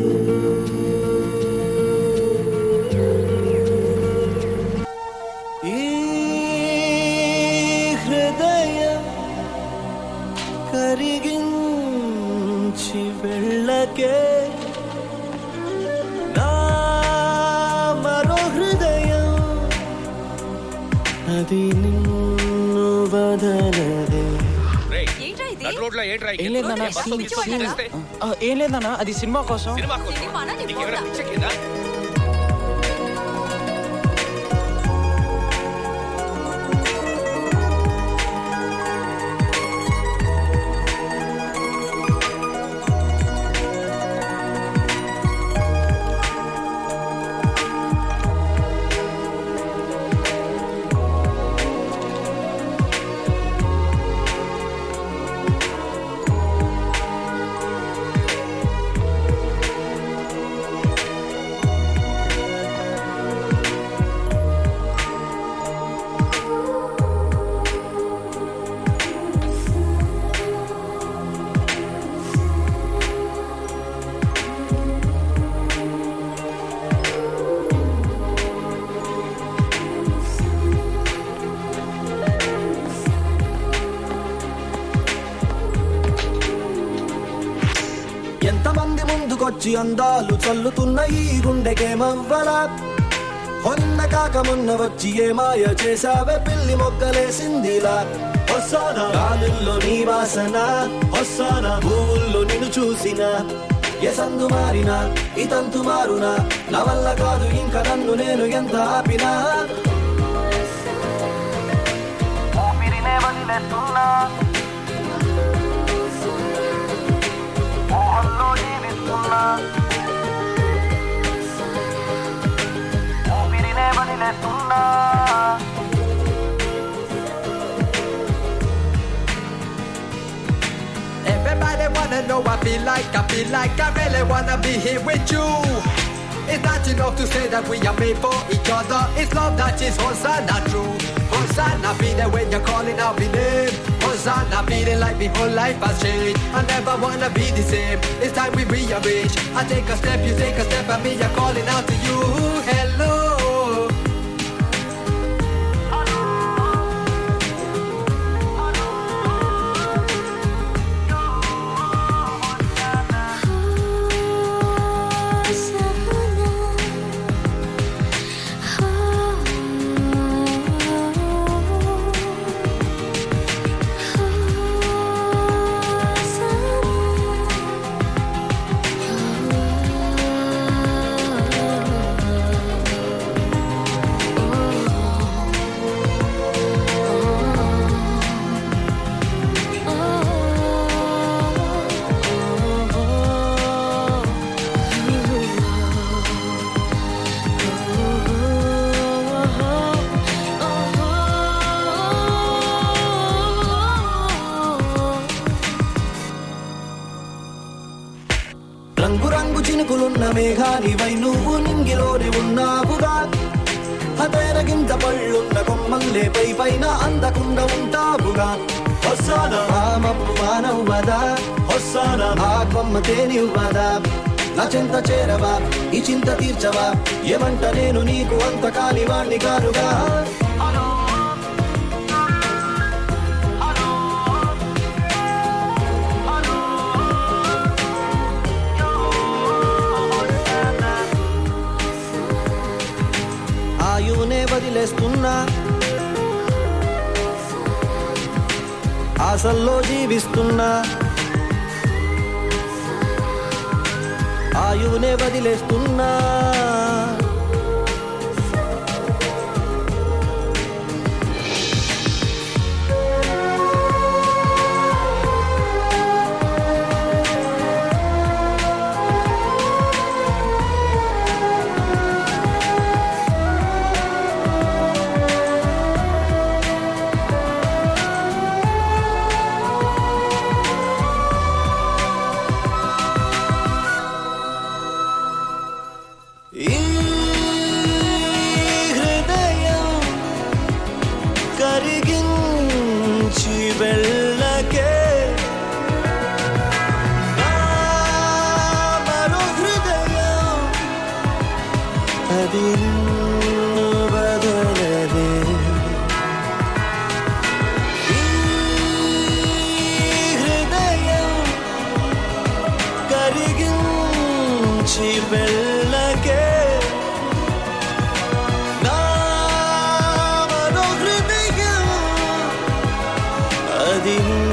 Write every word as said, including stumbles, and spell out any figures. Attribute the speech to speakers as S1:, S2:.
S1: కరిగించి వెళ్ళకే నా మరో హృదయం అది నిన్ను వదలదే.
S2: ఏం లేదన్నా, అది సినిమా కోసం.
S1: ఎంతమంది ముందుకొచ్చి అందాలు చల్లుతున్న ఈ గుండెకేమవ్వలా, కొన్న కాక మొన్న వచ్చి ఏ మాయ చేసావే పిల్లి మొక్కలేసిందిలా. వస్తానా గాలుల్లో నీ వాసన, వస్తానా పువ్వుల్లో నిన్ను చూసిన, ఏ సందు మారినా ఈ తంతు మారునా, నా వల్ల కాదు ఇంకా నన్ను నేను ఎంత ఆపినా. ఊపిరినే వదిలేస్తున్నా, ఊహల్లో జీవిస్తున్నా, ఊపిరినే వదిలేస్తున్నా.
S3: Everybody wanna know I feel like, I feel like I really wanna be here with you. It's not enough to say that we are made for each other. It's love that is Hosanna true. Hosanna be there when you're calling out my name. Hosanna feeling like my whole life has changed. I never wanna be the same. It's time we rearrange. I take a step, you take a step, and me I'm calling out to you. Hello.
S1: రంగు రంగు చినుకులున్న మేఘానివై నువ్వు నింగిలోనే ఉన్నావుగా, అతేరగింత పళ్ళున్న కొమ్మల్లే పై పైన అందకుండా ఉంటావుగా. వస్తానా ఆ మప్పు మానవ్వదా, వస్తానా ఆ కొమ్మ తేనివ్వదా, నా చెంత చేరవా ఈ చింత తీర్చవా, ఏమంట నేను నీకు అంత కాలివాణ్ణి కానుగా. ఆయువునే వదిలేస్తున్నా, ఆశల్లో జీవిస్తున్నా, ఆయువునే వదిలేస్తున్నా. ఈ వెళ్ళకే నా మనోహృదయం అది